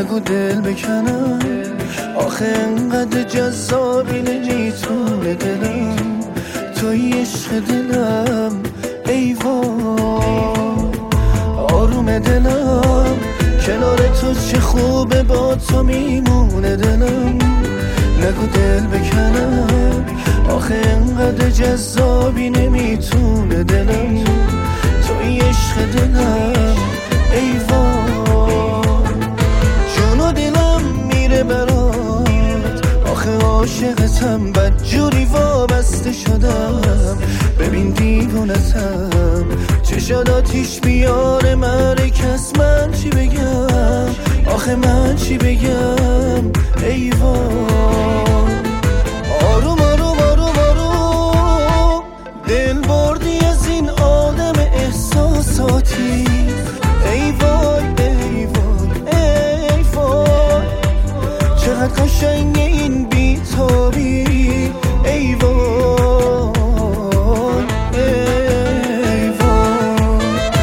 نگو دل بکنم، آخه انقدر جذابی نمیتونه دلم، توی عشق دلم ای وای. آروم دلم کنار تو چه خوبه، با تو میمونه دلم، نگو دل بکنم، آخه انقدر جذابی نمیتونه دلم، توی عشق دلم ای وای. جون و دلم میره برات، آخه عاشقتم، بدجوری وابسته شدم، ببین دیوونتم، چشات آتیش بیاره مرکز، من چی بگم، آخه من چی بگم ای وای. آروم آروم آروم آروم دل بردی از این آدم احساساتی، ای وای ای وای ای وای. چقدر قشنگه این بی‌تابی، ای وای ای وای.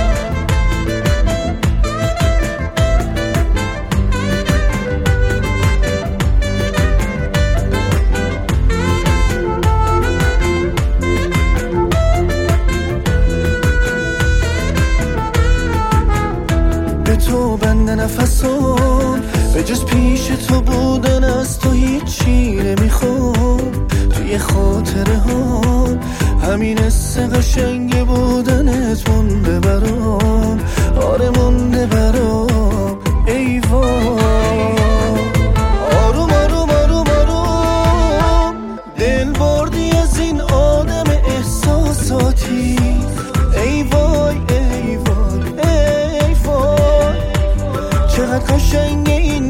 به تو بنده نفسم، به جز پیش تو بودن از تو هیچی نمیخوام، توی خاطره ها همین حس قشنگ بودنت مونده برام، آره مونده برام ای وای. آروم آروم آروم آروم دل بردی از این آدم احساساتی، ای وای ای وای ای وای. چقدر قشنگه این